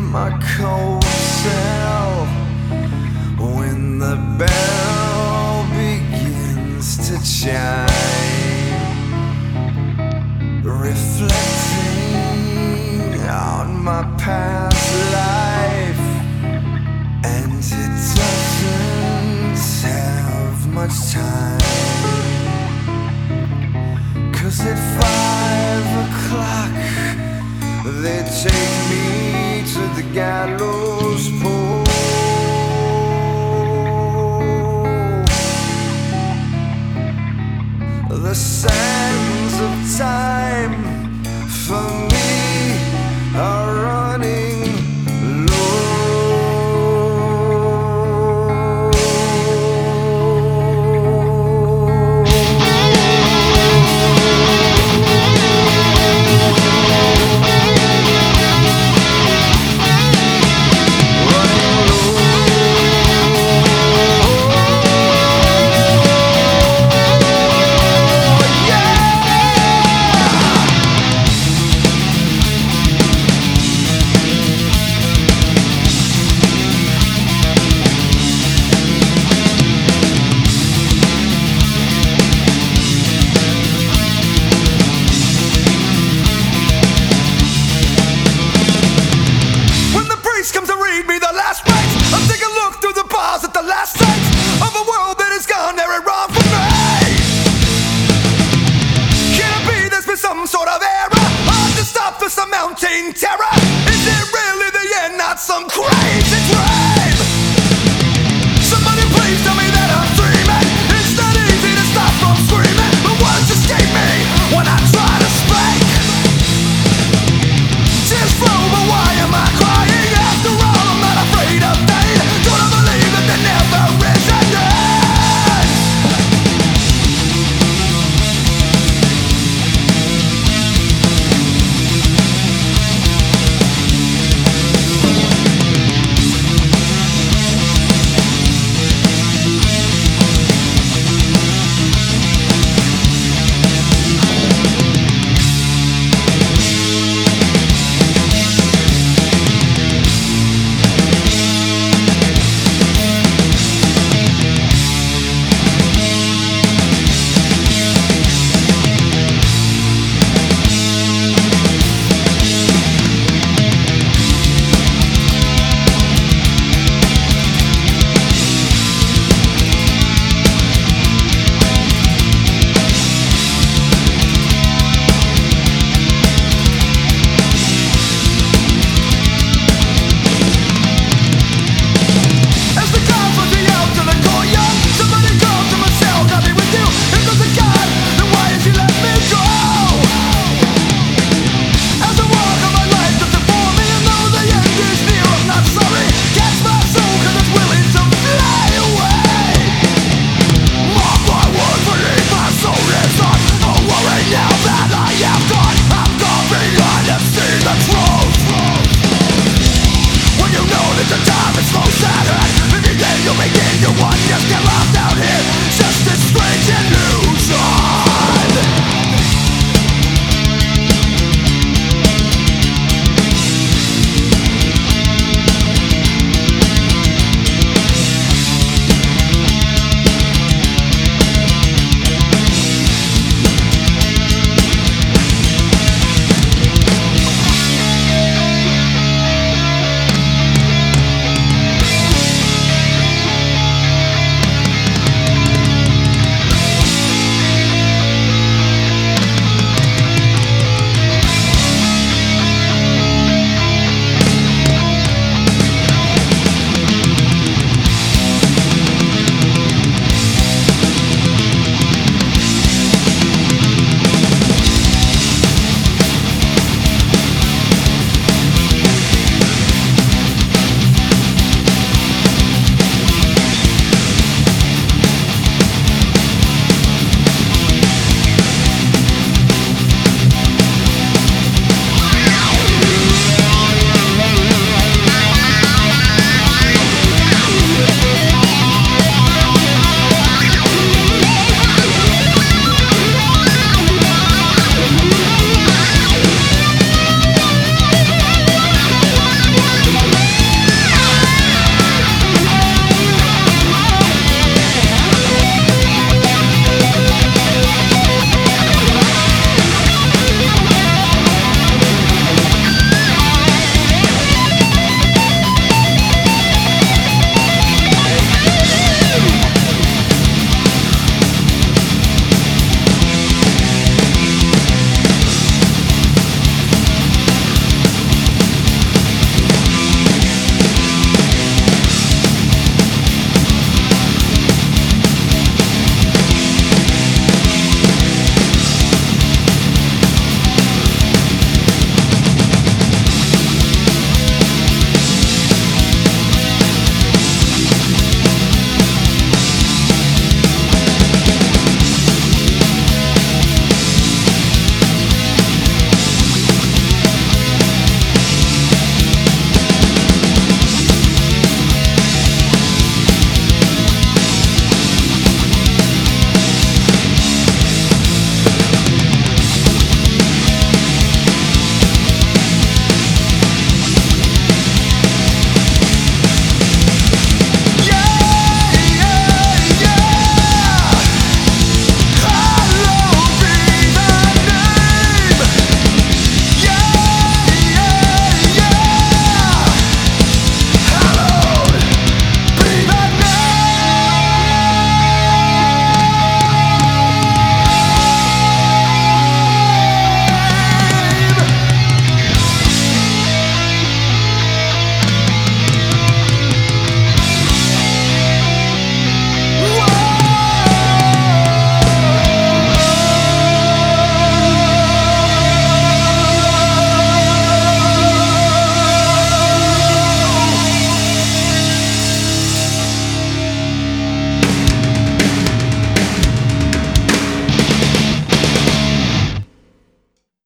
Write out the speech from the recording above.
my cold cell when the bell begins to chime, reflecting on my past life, and it doesn't have much time, 'cause at 5 o'clock they take me to the gallows pole. The sands of time for me are running low. Comes to read me the last rites. I'll take a look through the bars at the last sights of a world that has gone there and wrong for me. Can it be there's been some sort of error? Hard to stop this mounting terror.